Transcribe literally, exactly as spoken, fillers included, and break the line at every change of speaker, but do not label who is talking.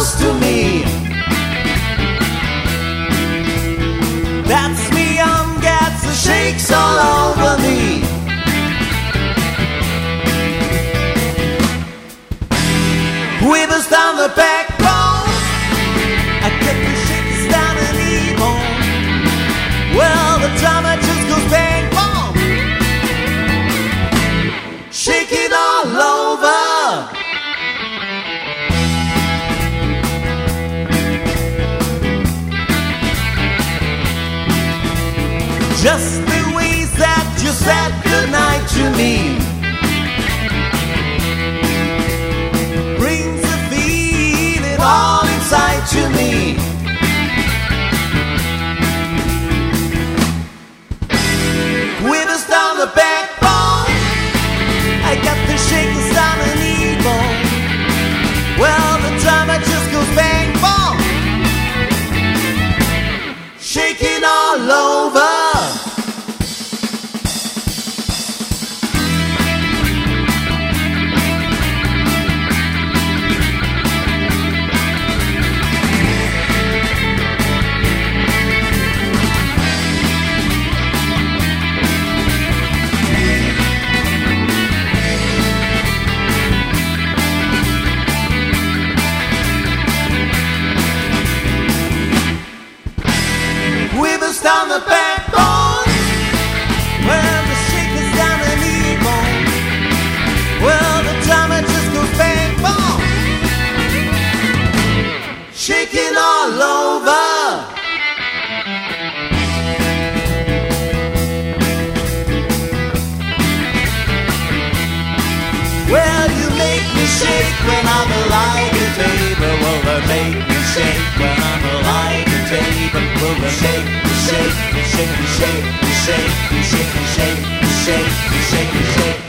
close to me. That's me on gets the shakes all over me. Quivers down the backbone, I get the shakes down the knee bone. Well, the drama just goes bang boom, shake it all over. Just the ways that you said goodnight to me brings a feeling all inside to me. Quivers down the backbone, I got the shakers down the knee bone. Well, the drama just goes bang boom, shaking all over. Quivers down the backbone, well, the shakers down the knee bone. Well, the drama just goes bang boom, shaking all over. Well, you make me shake when I'm alive, baby. Well, they make me shake when I'm alive, baby. Well, they shake, shake, shake, shake, shake, shake, shake, shake, shake, shake, shake.